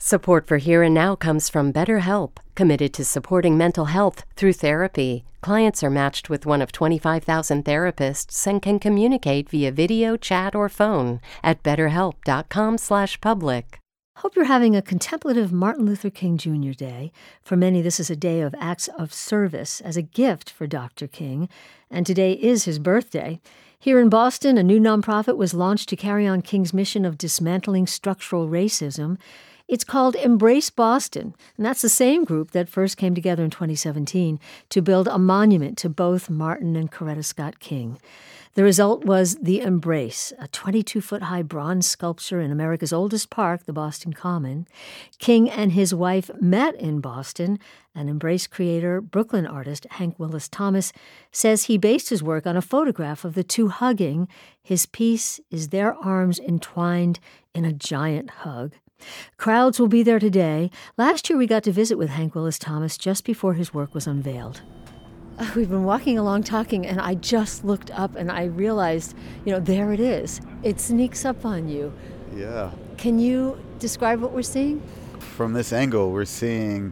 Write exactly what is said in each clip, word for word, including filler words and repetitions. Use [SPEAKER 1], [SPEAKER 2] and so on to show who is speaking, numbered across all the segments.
[SPEAKER 1] Support for Here and Now comes from BetterHelp, committed to supporting mental health through therapy. Clients are matched with one of twenty-five thousand therapists and can communicate via video, chat, or phone at betterhelp.com slash public.
[SPEAKER 2] Hope you're having a contemplative Martin Luther King Junior Day. For many, this is a day of acts of service as a gift for Doctor King, and today is his birthday. Here in Boston, a new nonprofit was launched to carry on King's mission of dismantling structural racism. It's called Embrace Boston, and that's the same group that first came together in twenty seventeen to build a monument to both Martin and Coretta Scott King. The result was the Embrace, a twenty-two-foot-high bronze sculpture in America's oldest park, the Boston Common. King and his wife met in Boston. An Embrace creator, Brooklyn artist Hank Willis Thomas, says he based his work on a photograph of the two hugging. His piece is their arms entwined in a giant hug. Crowds will be there today. Last year we got to visit with Hank Willis Thomas just before his work was unveiled. Uh, we've been walking along talking, and I just looked up and I realized, you know, there it is. It sneaks up on you.
[SPEAKER 3] Yeah.
[SPEAKER 2] Can you describe what we're seeing?
[SPEAKER 3] From this angle, we're seeing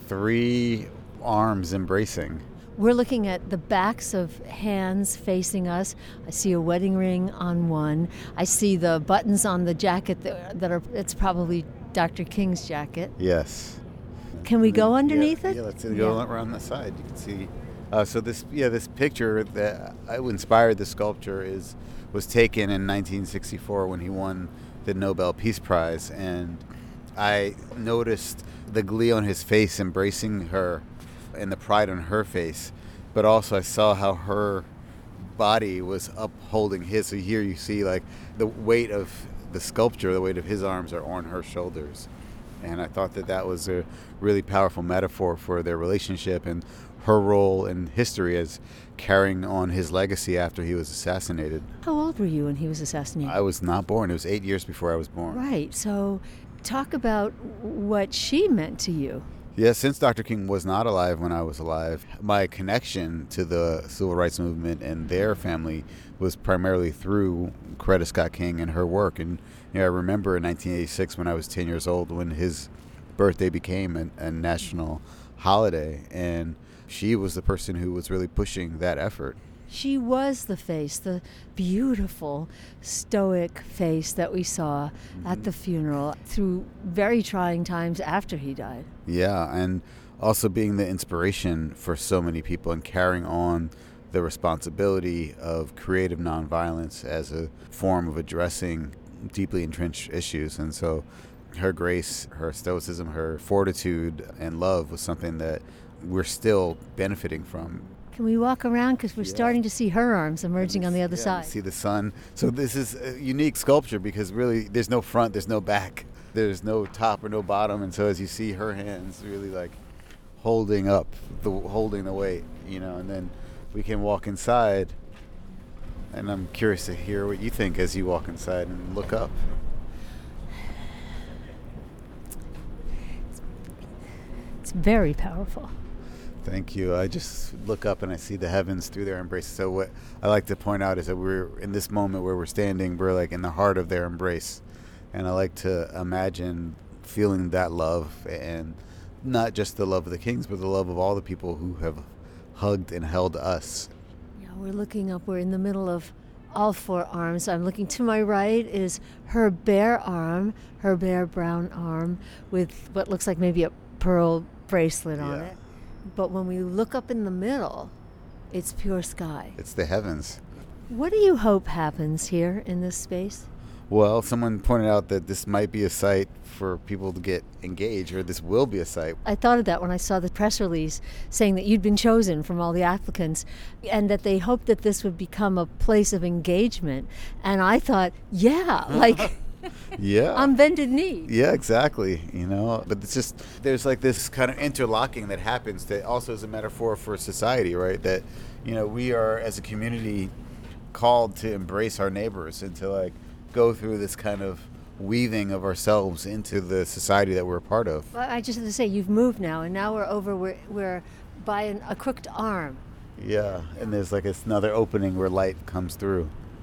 [SPEAKER 3] three arms embracing.
[SPEAKER 2] We're looking at the backs of hands facing us. I see a wedding ring on one. I see the buttons on the jacket that, that are, it's probably Doctor King's jacket.
[SPEAKER 3] Yes.
[SPEAKER 2] Can we
[SPEAKER 3] And
[SPEAKER 2] go
[SPEAKER 3] then,
[SPEAKER 2] underneath
[SPEAKER 3] yeah,
[SPEAKER 2] it?
[SPEAKER 3] Yeah, let's go
[SPEAKER 2] Yeah.
[SPEAKER 3] around the side. You can see. Uh, so this, yeah, this picture that inspired the sculpture is was taken in nineteen sixty-four when he won the Nobel Peace Prize, and I noticed the glee on his face embracing her and the pride on her face, but also I saw how her body was upholding his. So here you see like the weight of the sculpture, the weight of his arms are on her shoulders. And I thought that that was a really powerful metaphor for their relationship and her role in history as carrying on his legacy after he was assassinated.
[SPEAKER 2] How old were you when he was assassinated?
[SPEAKER 3] I was not born. It was eight years before I was born.
[SPEAKER 2] Right. So talk about what she meant to you.
[SPEAKER 3] Yeah, since Doctor King was not alive when I was alive, my connection to the civil rights movement and their family was primarily through Coretta Scott King and her work. And you know, I remember in nineteen eighty-six when I was ten years old when his birthday became a, a national holiday, and she was the person who was really pushing that effort.
[SPEAKER 2] She was the face, the beautiful, stoic face that we saw mm-hmm. at the funeral through very trying times after he died.
[SPEAKER 3] Yeah, and also being the inspiration for so many people and carrying on the responsibility of creative nonviolence as a form of addressing deeply entrenched issues. And so her grace, her stoicism, her fortitude and love was something that we're still benefiting from.
[SPEAKER 2] Can we walk around? Because we're
[SPEAKER 3] yeah.
[SPEAKER 2] starting to see her arms emerging on the other
[SPEAKER 3] yeah,
[SPEAKER 2] side.
[SPEAKER 3] See the sun. So this is a unique sculpture because really there's no front, there's no back, there's no top or no bottom. And so as you see her hands really like holding up, the holding the weight, you know, and then we can walk inside. And I'm curious to hear what you think as you walk inside and look up.
[SPEAKER 2] It's very powerful.
[SPEAKER 3] Thank you. I just look up and I see the heavens through their embrace. So what I like to point out is that we're in this moment where we're standing, we're like in the heart of their embrace. And I like to imagine feeling that love, and not just the love of the Kings, but the love of all the people who have hugged and held us.
[SPEAKER 2] Yeah, we're looking up. We're in the middle of all four arms. I'm looking to my right is her bare arm, her bare brown arm with what looks like maybe a pearl bracelet on
[SPEAKER 3] Yeah.
[SPEAKER 2] it. But when we look up in the middle, it's pure sky.
[SPEAKER 3] It's the heavens.
[SPEAKER 2] What do you hope happens here in this space?
[SPEAKER 3] Well, someone pointed out that this might be a site for people to get engaged, or this will be a site.
[SPEAKER 2] I thought of that when I saw the press release saying that you'd been chosen from all the applicants and that they hoped that this would become a place of engagement. And I thought, yeah, like...
[SPEAKER 3] Yeah.
[SPEAKER 2] On bended knee.
[SPEAKER 3] Yeah, exactly. You know, but it's just, there's like this kind of interlocking that happens that also is a metaphor for society, right? That, you know, we are as a community called to embrace our neighbors and to like go through this kind of weaving of ourselves into the society that we're a part of.
[SPEAKER 2] Well, I just have to say, you've moved now, and now we're over, we're, we're by an, a crooked arm.
[SPEAKER 3] Yeah, and there's like this another opening where light comes through.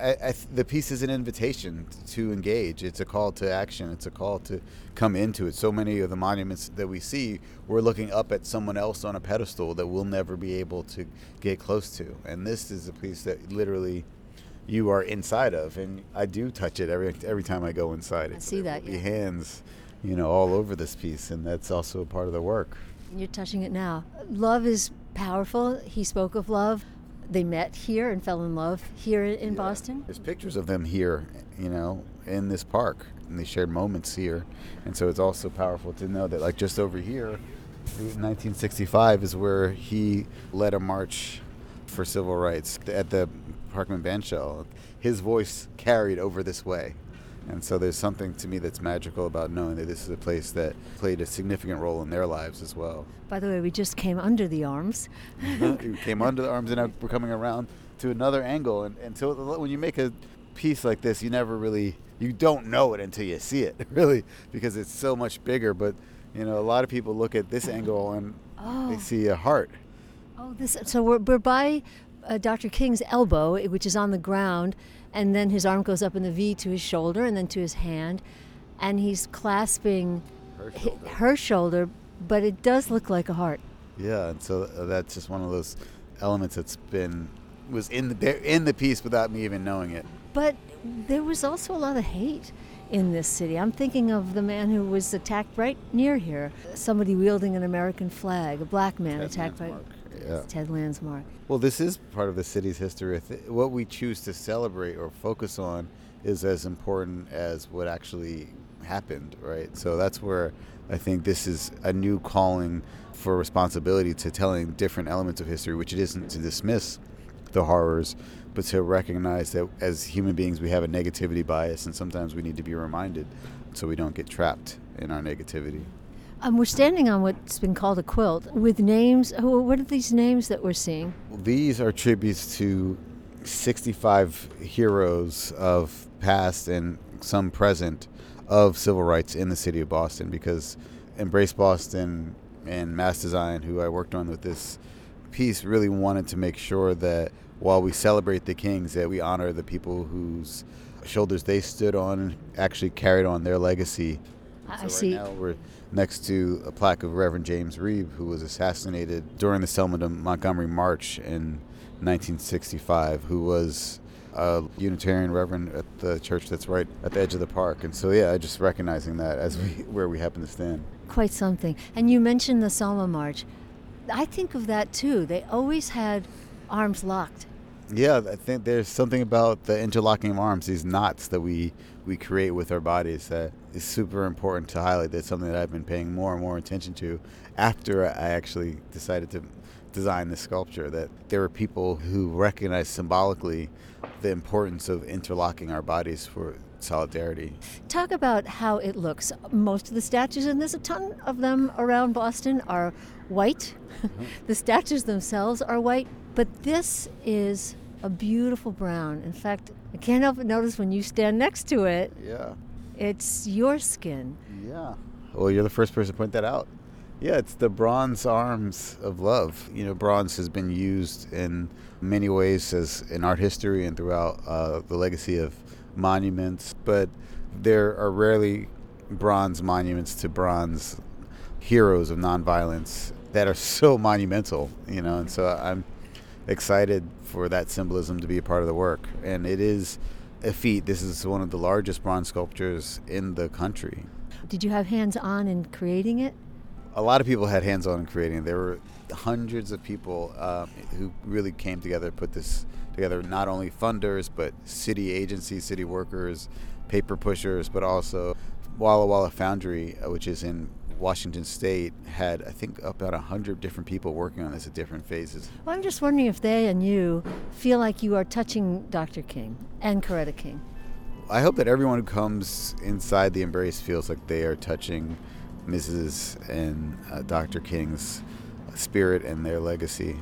[SPEAKER 3] I, I th- the piece is an invitation to engage. It's a call to action. It's a call to come into it. So many of the monuments that we see, we're looking up at someone else on a pedestal that we'll never be able to get close to. And this is a piece that literally you are inside of, and I do touch it every every time I go inside.
[SPEAKER 2] I see that.
[SPEAKER 3] Your
[SPEAKER 2] Yeah.
[SPEAKER 3] hands, you know, all over this piece, and that's also a part of the work.
[SPEAKER 2] You're touching it now. Love is powerful. He spoke of love. They met here and fell in love here in
[SPEAKER 3] Yeah.
[SPEAKER 2] Boston.
[SPEAKER 3] There's pictures of them here, you know, in this park, and they shared moments here. And so it's also powerful to know that, like, just over here, nineteen sixty-five is where he led a march for civil rights at the Parkman Bandshell. His voice carried over this way. And so there's something to me that's magical about knowing that this is a place that played a significant role in their lives as well.
[SPEAKER 2] By the way, we just came under the arms.
[SPEAKER 3] We came under the arms, and now we're coming around to another angle. And, and so when you make a piece like this, you never really, you don't know it until you see it, really, because it's so much bigger. But, you know, a lot of people look at this angle and
[SPEAKER 2] Oh.
[SPEAKER 3] they see a heart.
[SPEAKER 2] Oh, this. So we're, we're by uh, Doctor King's elbow, which is on the ground, and then his arm goes up in the V to his shoulder and then to his hand, and he's clasping
[SPEAKER 3] Her
[SPEAKER 2] hi-
[SPEAKER 3] shoulder.
[SPEAKER 2] her shoulder, but it does look like a heart.
[SPEAKER 3] Yeah, and so that's just one of those elements that's been, was in the, there in the piece without me even knowing it.
[SPEAKER 2] But there was also a lot of hate in this city. I'm thinking of the man who was attacked right near here, somebody wielding an American flag, a black man
[SPEAKER 3] Ted
[SPEAKER 2] attacked by
[SPEAKER 3] Landsmark. Yeah.
[SPEAKER 2] Ted Landsmark.
[SPEAKER 3] Well, this is part of the city's history. I thi- What we choose to celebrate or focus on is as important as what actually happened, right? So that's where I think this is a new calling for responsibility to telling different elements of history, which it isn't to dismiss the horrors, but to recognize that as human beings we have a negativity bias, and sometimes we need to be reminded so we don't get trapped in our negativity.
[SPEAKER 2] Um, we're standing on what's been called a quilt with names. who- What are these names that we're seeing?
[SPEAKER 3] These are tributes to sixty-five heroes of past and some present of civil rights in the city of Boston, because Embrace Boston and Mass Design, who I worked on with this piece, really wanted to make sure that while we celebrate the kings, that we honor the people whose shoulders they stood on and actually carried on their legacy.
[SPEAKER 2] I
[SPEAKER 3] So right
[SPEAKER 2] see.
[SPEAKER 3] now we're next to a plaque of Reverend James Reeb, who was assassinated during the Selma to Montgomery March in nineteen sixty-five, who was a Unitarian reverend at the church that's right at the edge of the park. And so, yeah, just recognizing that as we where we happen to stand.
[SPEAKER 2] Quite something. And you mentioned the Selma March. I think of that too. They always had arms locked.
[SPEAKER 3] Yeah, I think there's something about the interlocking of arms, these knots that we, we create with our bodies, that is super important to highlight. That's something that I've been paying more and more attention to after I actually decided to design this sculpture, that there were people who recognized symbolically the importance of interlocking our bodies for solidarity.
[SPEAKER 2] Talk about how it looks. Most of the statues, and there's a ton of them around Boston, are white. The statues themselves are white, but this is a beautiful brown. In fact, I can't help but notice when you stand next to it,
[SPEAKER 3] Yeah.
[SPEAKER 2] it's your skin.
[SPEAKER 3] Yeah. Well, you're the first person to point that out. Yeah, it's the bronze arms of love. You know, bronze has been used in many ways as in art history and throughout uh, the legacy of monuments, but there are rarely bronze monuments to bronze heroes of nonviolence that are so monumental, you know, and so I'm excited for that symbolism to be a part of the work. And it is a feat. This is one of the largest bronze sculptures in the country.
[SPEAKER 2] Did you have hands on in creating it?
[SPEAKER 3] A lot of people had hands-on in creating it. There were hundreds of people um, who really came together, put this together, not only funders, but city agencies, city workers, paper pushers, but also Walla Walla Foundry, uh, which is in Washington State, had, I think, about one hundred different people working on this at different phases.
[SPEAKER 2] Well, I'm just wondering if they and you feel like you are touching Doctor King and Coretta King.
[SPEAKER 3] I hope that everyone who comes inside the Embrace feels like they are touching Missus and uh, Doctor King's spirit and their legacy.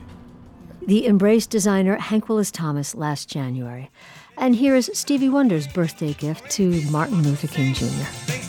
[SPEAKER 2] The Embrace designer Hank Willis Thomas last January. And here is Stevie Wonder's birthday gift to Martin Luther King Junior